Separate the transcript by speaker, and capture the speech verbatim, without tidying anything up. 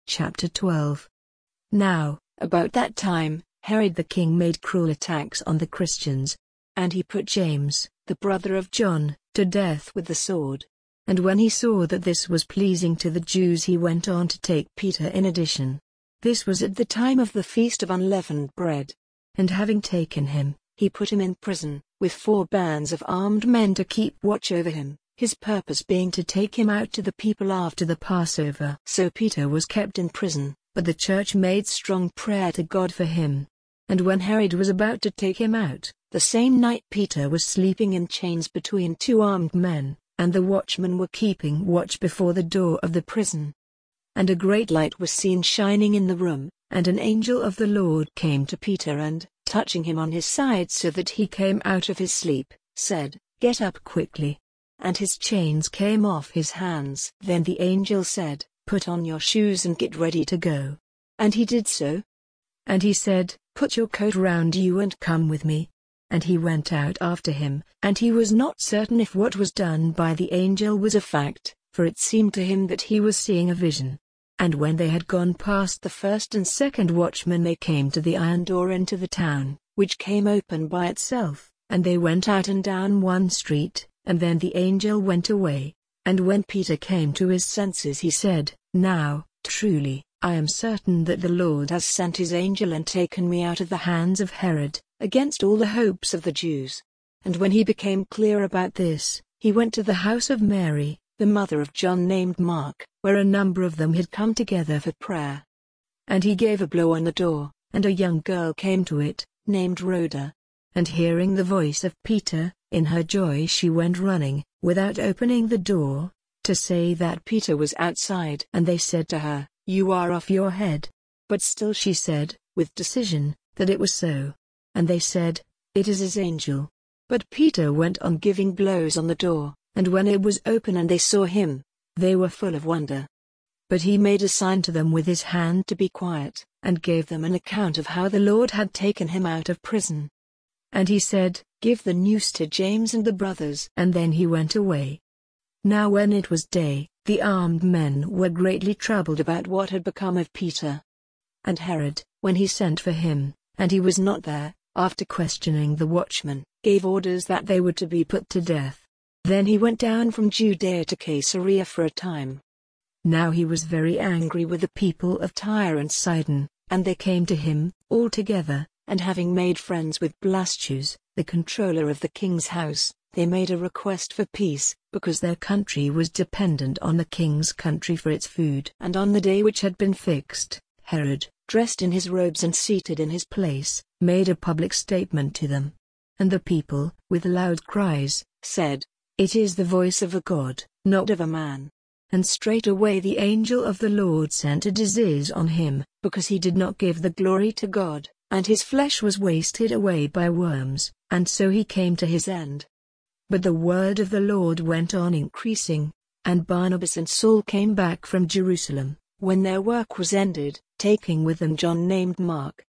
Speaker 1: Chapter twelve. Now, about that time, Herod the king made cruel attacks on the Christians, and he put James, the brother of John, to death with the sword. And when he saw that this was pleasing to the Jews, he went on to take Peter in addition. This was at the time of the feast of unleavened bread. And having taken him, he put him in prison, with four bands of armed men to keep watch over him, his purpose being to take him out to the people after the Passover. So Peter was kept in prison, but the church made strong prayer to God for him. And when Herod was about to take him out, the same night Peter was sleeping in chains between two armed men, and the watchmen were keeping watch before the door of the prison. And a great light was seen shining in the room, and an angel of the Lord came to Peter and, touching him on his side so that he came out of his sleep, said, "Get up quickly." And his chains came off his hands. Then the angel said, "Put on your shoes and get ready to go." And he did so. And he said, "Put your coat round you and come with me." And he went out after him, and he was not certain if what was done by the angel was a fact, for it seemed to him that he was seeing a vision. And when they had gone past the first and second watchmen, they came to the iron door into the town, which came open by itself, and they went out and down one street, and then the angel went away. And when Peter came to his senses, he said, "Now, truly, I am certain that the Lord has sent his angel and taken me out of the hands of Herod, against all the hopes of the Jews." And when he became clear about this, he went to the house of Mary, the mother of John named Mark, where a number of them had come together for prayer. And he gave a blow on the door, and a young girl came to it, named Rhoda. And hearing the voice of Peter, in her joy she went running, without opening the door, to say that Peter was outside. And they said to her, "You are off your head." But still she said, with decision, that it was so. And they said, "It is his angel." But Peter went on giving blows on the door, and when it was open and they saw him, they were full of wonder. But he made a sign to them with his hand to be quiet, and gave them an account of how the Lord had taken him out of prison. And he said, "Give the news to James and the brothers." And then he went away. Now when it was day, the armed men were greatly troubled about what had become of Peter. And Herod, when he sent for him, and he was not there, after questioning the watchmen, gave orders that they were to be put to death. Then he went down from Judea to Caesarea for a time. Now he was very angry with the people of Tyre and Sidon, and they came to him, all together, and having made friends with Blastus, the controller of the king's house, they made a request for peace, because their country was dependent on the king's country for its food. And on the day which had been fixed, Herod, dressed in his robes and seated in his place, made a public statement to them. And the people, with loud cries, said, "It is the voice of a god, not of a man." And straightway the angel of the Lord sent a disease on him, because he did not give the glory to God, and his flesh was wasted away by worms, and so he came to his end. But the word of the Lord went on increasing, and Barnabas and Saul came back from Jerusalem, when their work was ended, taking with them John named Mark,